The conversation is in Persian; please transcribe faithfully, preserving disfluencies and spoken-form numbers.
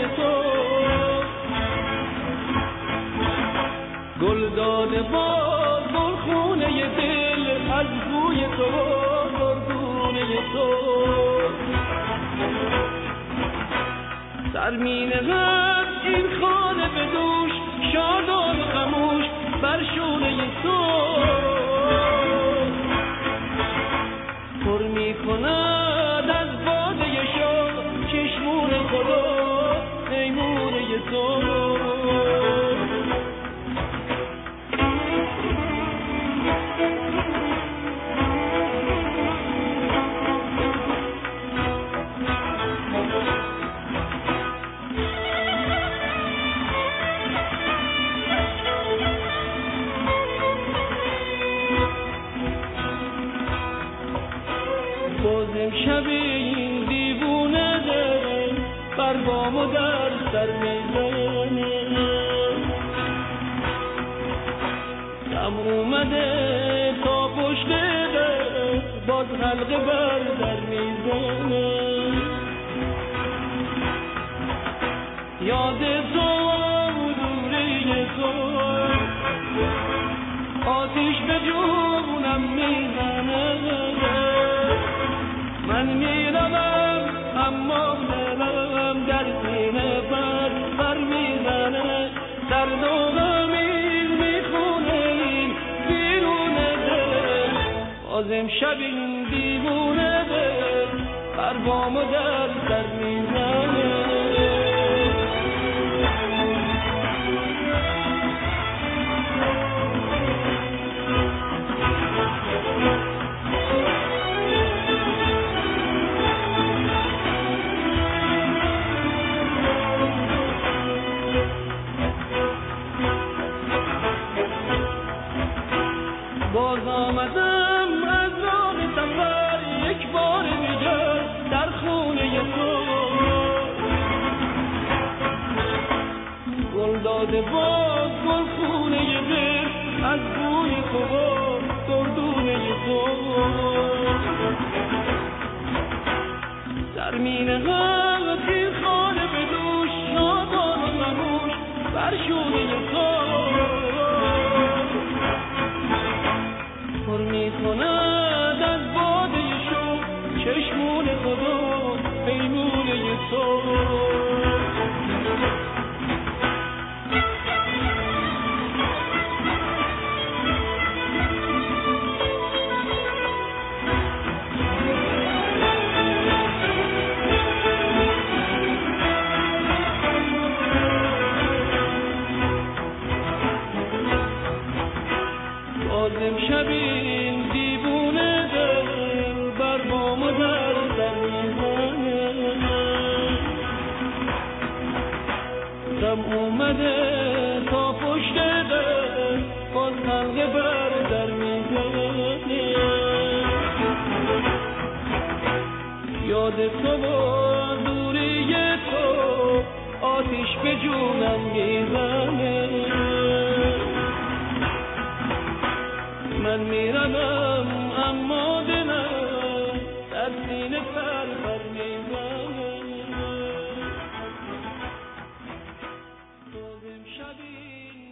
تو گل داده باز گل خونه دل از بوی تو گردونه تو سر می نهد این خانه به دوش شادان خموش بر شونه تو پر می کند از باده شاه چشمون خدا میمونه تو باز امشب این دیوونه دل بر بام و در سر میزنه دم اومده تا پشت در باز حلقه بر در میزنه یاد تو دوره تو آتیش به جونم میزنه من میروم اما دلم در سینه بر بر میزنه در دوغمیز میخونه این بیرونه دل باز امشب این دیوونه دل بر بام و در سر میزنه باز آمدم از راه سفر یک بار دیگر در خونه تو گل داده باز گل خونه دل از بوی تو گردونه تو در مینه غلط این خانه به دوش شادان و خموش بر شونه تو پر می کند از باده شو چشمون خدا پیمونه تو باز امشب این دیوونه دل بر بام و در سر میزنه دم اومده تا پشت در باز حلقه بر در میزنه یاد تو و دوری تو آتیش به جونم میزنه من میروم اما دلم در سینه پر پر میزنه باز امشب این